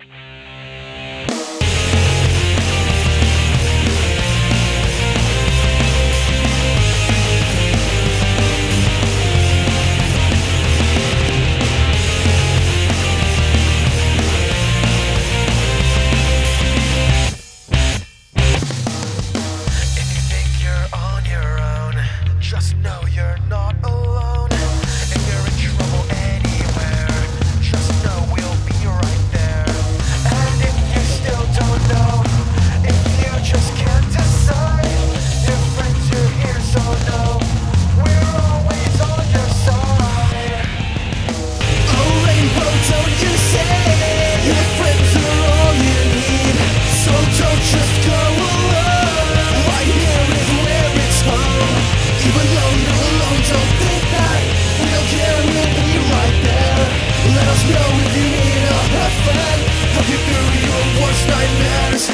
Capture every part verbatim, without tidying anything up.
Just know you're not alone. If you're in trouble anywhere, just know we'll be right there. And if you still don't know, if you just can't decide, your friends are here, so know we're always on your side. Oh rainbow, don't you say your friends are all you need, so don't just go alone. Right here is where it's home. Even though you're alone, don't think that we don't care, we'll be right there. Let us know if you need a friend, help you through your worst nightmares.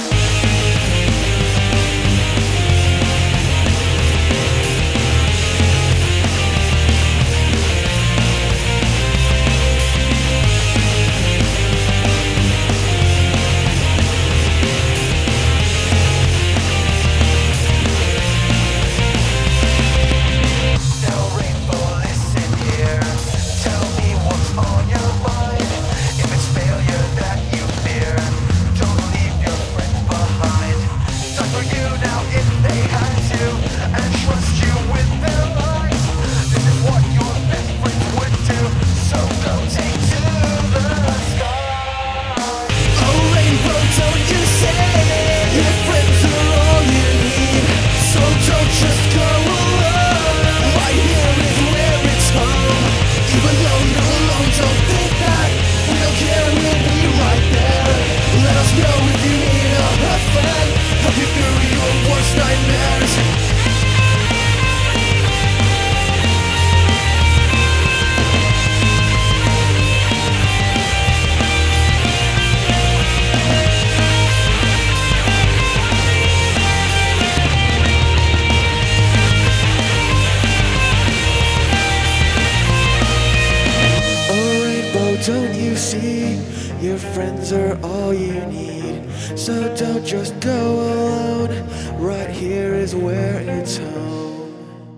Don't you see, your friends are all you need, so don't just go alone, right here is where it's home.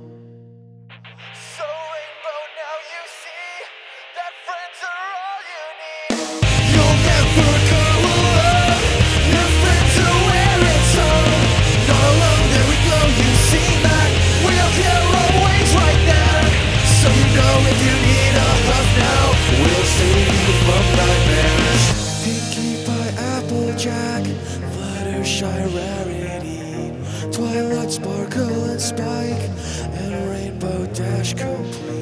So rainbow, now you see, that friends are all you need. You'll never go alone, your friends are where it's home. Not alone, there we go, you see that, we'll care always right there. So you know if you need a hug now, we'll save you from nightmares. Pinkie Pie, Applejack, Fluttershy, Rarity, Twilight, Sparkle and Spike, and Rainbow Dash complete.